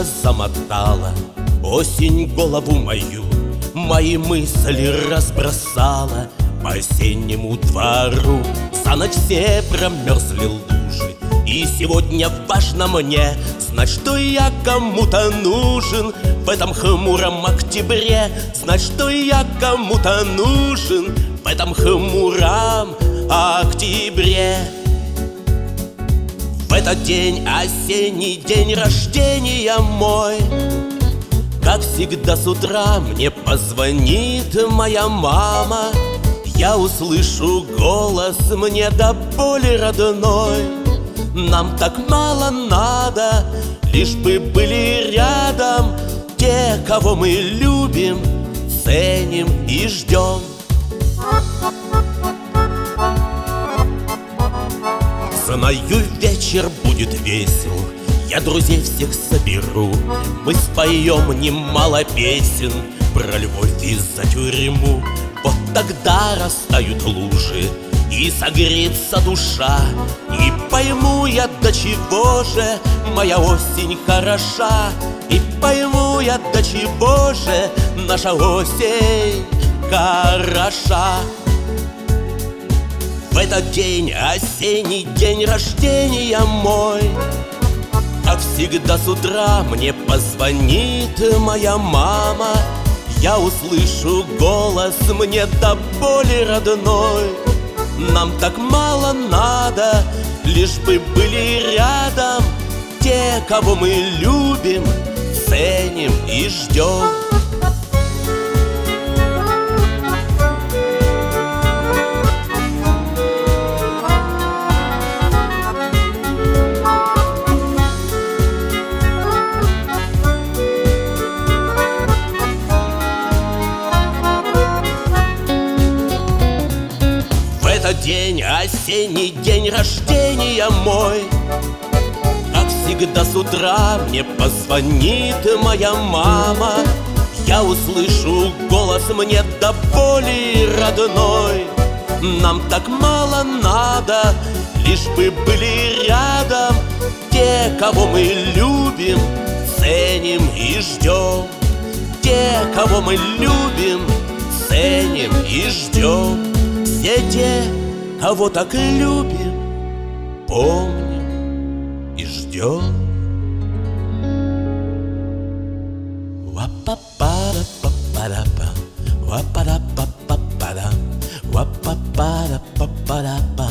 замотала осень голову мою, мои мысли разбросала по осеннему двору. За ночь все промерзли лужи, и сегодня важно мне знать, что я кому-то нужен в этом хмуром октябре. Знать, что я кому-то нужен в этом хмуром октябре. В этот день, осенний день рождения мой, как всегда с утра мне позвонит моя мама. Я услышу голос мне до боли родной. Нам так мало надо, лишь бы были рядом те, кого мы любим, ценим и ждем. Знаю, вечер будет весел, я друзей всех соберу. Мы споем немало песен про любовь и за тюрьму. Вот тогда растают лужи и согреется душа, и пойму я, до чего же моя осень хороша. И пойму я, до чего же наша осень хороша. В этот день, осенний день рождения мой, как всегда с утра мне позвонит моя мама. Я услышу голос мне до боли родной. Нам так мало надо, лишь бы были рядом те, кого мы любим, ценим и ждем. День, осенний день рождения мой, как всегда с утра мне позвонит моя мама. Я услышу голос мне до боли родной. Нам так мало надо, лишь бы были рядом те, кого мы любим, ценим и ждем. Те, кого мы любим, ценим и ждем. Все те, кого так любим, помним и ждем. Ва-па-па-ра-па-па-ра-па, ва-па-ра-па-па-па-ра, ва-па-па-ра-па-па-ра-па.